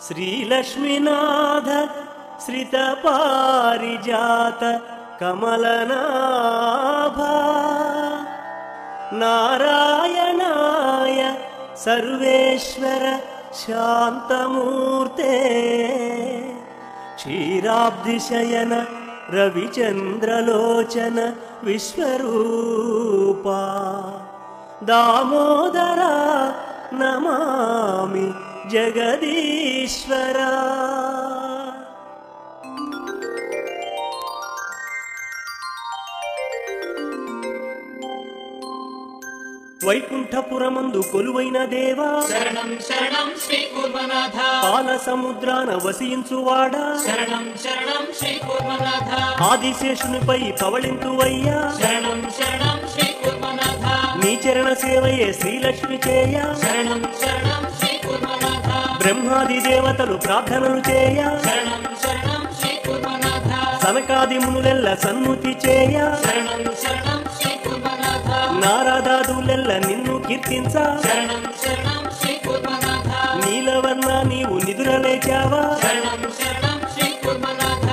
श्रीलक्ष्मीनाथ श्रितपारिजात कमलनाभा नारायणाय सर्वेश्वर शान्तमूर्ते क्षीराब्धिशयन रविचन्द्रलोचन विश्वरूपा दामोदरा नमामि जगदीश्वरा। వైకుంఠపురమందు కొలువైన దేవా శరణం శరణం శ్రీ కూర్మనాథ పాల సముద్రాన వసించువాడా శరణం శరణం శ్రీ కూర్మనాథ ఆదిశేషునిపై పవళింతువయ్యా శరణం శరణం శ్రీ కూర్మనాథ నీ చరణ సేవయే శ్రీలక్ష్మి చేయ శరణం శరణం శ్రీ కూర్మనాథ బ్రహ్మాది దేవతలు ప్రార్థనలు చేయ శరణం శరణం శ్రీ కూర్మనాథ సనకాది మునులెల్ల సన్ముతి చేయ శరణం శరణం శ్రీ కూర్మనాథ నారదాదులెల్ల నిన్ను కీర్తించ శరణం శరణం శ్రీ కూర్మనాథ నీలవర్ణ నీవు నిదురలేచావా శరణం శరణం శ్రీ కూర్మనాథ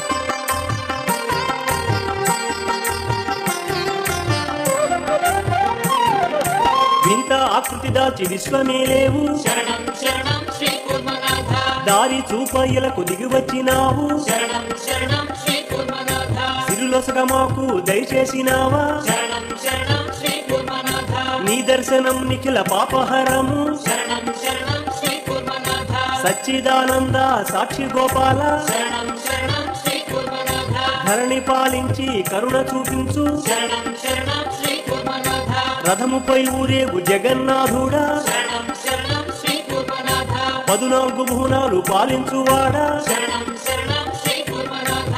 వింత ఆకృతి దాచి విశ్వమేలేవు శరణం శరణం శ్రీ కూర్మనాథ దారి చూపయ్యలకు దిగివచ్చినావు శరణం శరణం శ్రీ కూర్మనాథ సిరులొసగ మాకు దయచేసినావా శరణం శరణం శ్రీ కూర్మనాథ నీ దర్శనం నిఖిల పాపహరము శరణం శరణం శ్రీ కూర్మనాథ సచ్చిదానంద సాక్షి గోపాల శరణం శరణం శ్రీ కూర్మనాథ ధరణి పాలించి కరుణ చూపించు శరణం శరణం శ్రీ కూర్మనాథ రథముపై ఊరేగు జగన్నాథుడా శరణం శరణం శ్రీ కూర్మనాథ 14 భువనాలు పాలించువాడా శరణం శరణం శ్రీ కూర్మనాథ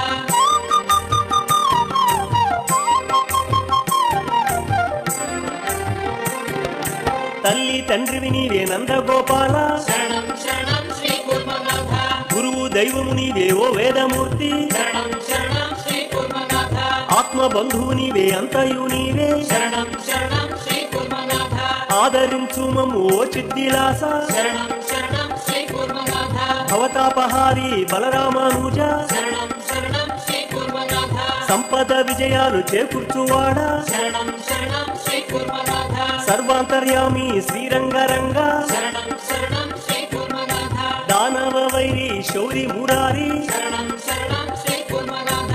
తల్లి తండ్రివి నీవే నందగోపాల శరణం శరణం శ్రీ కూర్మనాథ గురువు దైవము నీవే ఓ వేదమూర్తి శరణం శరణం శ్రీ కూర్మనాథ ఆత్మ బంధువు నీవే అంతయు నీవే శరణం శరణం శ్రీ కూర్మనాథ ఆదరించు మమ్ము ఓ చిద్దిలాస శరణం శరణం శ్రీ కూర్మనాథ భవతాపహారి బలరామానుజ శరణం శరణం శ్రీ కూర్మనాథ సంపద విజయాలు చేకూర్చువాడా శరణం శరణం శ్రీ కూర్మనాథ సర్వాంతర్యామి శ్రీరంగరంగ శరణం శరణం శ్రీ కూర్మనాథ దానవ వైరి శౌరి మురారి శరణం శరణం శ్రీ కూర్మనాథ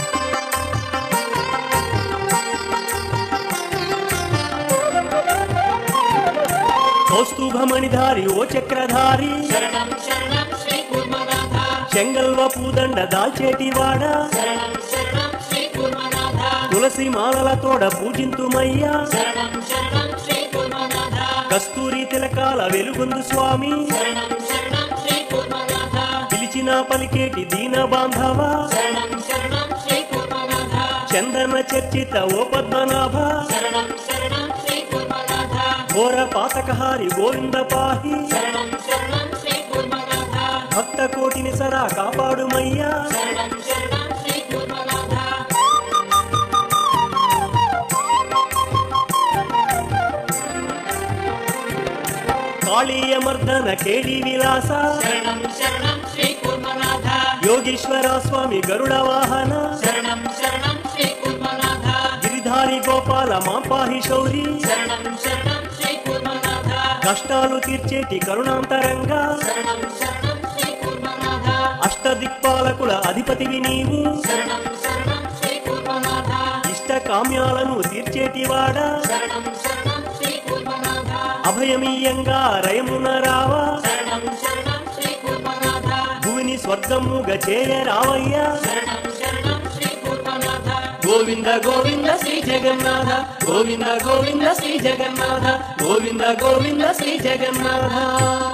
కౌస్తుభమణిధారి ఓ చక్రధారి శరణం శరణం శ్రీ కూర్మనాథ చెంగల్వ పూదండ దాల్చేటివాడా శరణం శరణం శ్రీ కూర్మనాథ తులసి మాలలతోడ పూజింతుమయ్యా శరణం శరణం శ్రీ కూర్మనాథ కస్తూరి తిలకాల వెలుగొందు స్వామి శరణం శరణం శ్రీ కూర్మనాథ పిలిచిన పలికేటి దీన బాంధవ శరణం శరణం శ్రీ కూర్మనాథ చందన చర్చిత ఓ పద్మనాభ శరణం శరణం శ్రీ కూర్మనాథ ఘోర పాతకహారి గోవింద పాహి శరణం శరణం శ్రీ కూర్మనాథ భక్త కోటిని సరా కాపాడుమయ్యా శరణం శరణం శ్రీ కూర్మనాథ కాళీయమర్దన కేడి విలాస శరణం శరణం శ్రీ కూర్మనాథ యోగీశ్వర స్వామి గరుడ వాహన శరణం శరణం శ్రీ కూర్మనాథ గిరిధారి గోపాల మాపాహి శౌరి శరణం శరణం శ్రీ కూర్మనాథ కష్టాలు తీర్చేటి కరుణాంతరంగా శరణం శరణం శ్రీ కూర్మనాథ అష్టదిక్పాలకుల అధిపతివి నీవు శరణం శరణం శ్రీ కూర్మనాథ ఇష్ట కామ్యాలను తీర్చేటివాడా శరణం శరణం శ్రీ కూర్మనాథ అభయమీయంగా రయమున రావా శరణం శరణం శ్రీ కూర్మనాథ భూమిని స్వర్గముగా చేయరావయ్యా శరణం శరణం శ్రీ కూర్మనాథ గోవింద గోవింద శ్రీ జగన్నాథ గోవింద గోవింద శ్రీ జగన్నాథ గోవింద గోవింద శ్రీ జగన్నాథ